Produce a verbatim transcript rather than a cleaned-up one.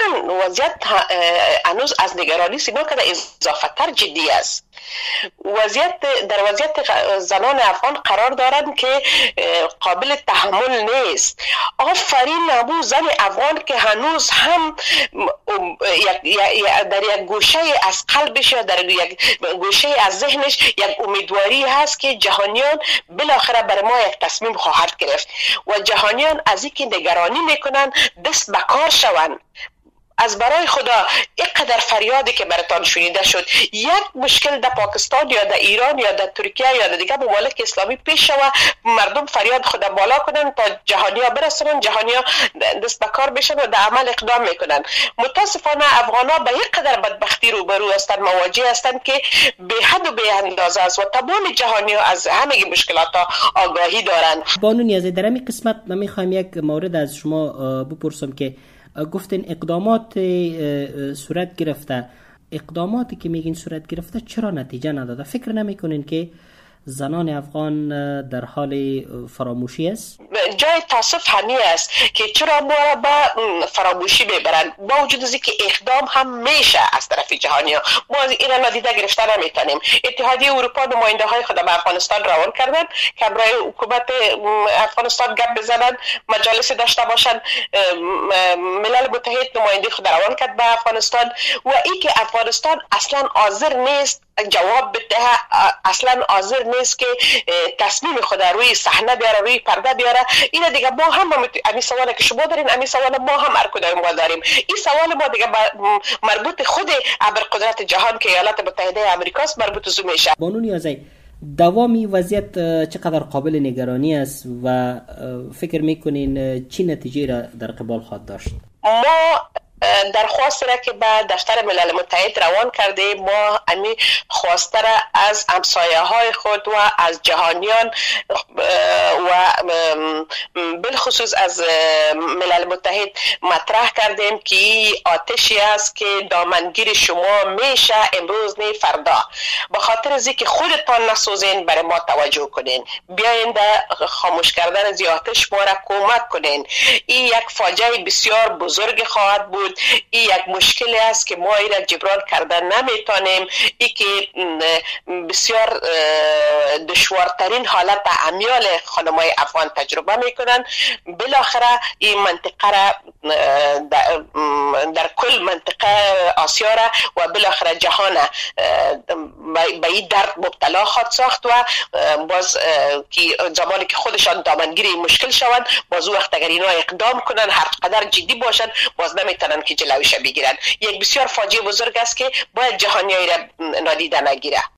واقعا وضعیت هنوز از نگرانی سیما که اضافه تر جدی است. وضعیت در وضعیت زنان افغان قرار دارند که قابل تحمل نیست. آفرین نبو زن افغان که هنوز هم در یک گوشه از قلبش یا در یک گوشه از ذهنش یک امیدواری هست که جهانیان بالاخره بر ما یک تصمیم خواهد گرفت و جهانیان از اینکه نگرانی میکنن دست به کار شوند. از برای خدا اینقدر فریادی که براتان شنیده شد، یک مشکل در پاکستان یا در ایران یا در ترکیه یا در دیگر ممالک اسلامی پیش شود، مردم فریاد خدا بالا کنن تا جهانیا برسونن، جهانیا دست به کار بشن و در عمل اقدام میکنن. متاسفانه افغانا به یک قدر بدبختی روبرو هستند، مواجه هستند که به حد و به اندازه است و تمام جهانیا از همه مشکلات آگاهی دارند. بانو نیازی، در این قسمت من میخوایم یک مورد از شما بپرسم که گفتین اقدامات صورت گرفته، اقداماتی که میگین صورت گرفته چرا نتیجه نداده؟ فکر نمیکنین که زنان افغان در حال فراموشی است؟ جای تاسف همین است که چرا ما را به فراموشی ببرند با وجود از اینکه اقدام هم میشه از طرف جهانیان. ما این را نادیده گرفته نمیتونیم. اتحادیه اروپا نماینده های خود به افغانستان روان کردند که برای حکومت افغانستان گپ بزنند، مجالس داشته باشند. ملل متحد نماینده خود روان کرد به افغانستان و این که افغانستان اصلا حاضر نیست جواب بده، اصلا حاضر نیست که تصمیم خود روی صحنه بیاره، روی پرده بیاره. این دیگه ما هم همین سوال که شما دارین، همین سوال ما هم هر کدام ما داریم. این سوال ما دیگه مربوط خود ابرقدرت جهان که ایالات متحده آمریکاست مربوط زو میشه. بانو نیازی، دوامی وضعیت چقدر قابل نگرانی است و فکر میکنین چی نتیجه را در قبال خواهد داشت؟ ما درخواست را که به دفتر ملل متحد روان کرده، ما امی خواسته را از همسایه های خود و از جهانیان و بالخصوص از ملل متحد مطرح کردیم که آتشی است که دامنگیر شما میشه امروز نه فردا. به خاطر از اینکه خودتان نسوزین برای ما توجه کنین، بیاین در خاموش کردن از آتش ما را کمک کنین. این یک فاجعه بسیار بزرگ خواهد بود. این یک مشکلی است که ما این را جبران کردن نمیتونیم. این که بسیار دشوارترین حالت امیال خانمای افغان تجربه میکنن. بالاخره این منطقه را در, در کل منطقه آسیا را و بالاخره جهان به این درد مبتلا خواهد ساخت و باز که زمانی که خودشان دامنگیر این مشکل شوند، باز وقت اگر اینا اقدام کنن هر قدر جدی باشن باز نمیتونن که جلویش بگیرن. یک بسیار فاجعه بزرگ است که باید جهانیایی را نادیده نگیره.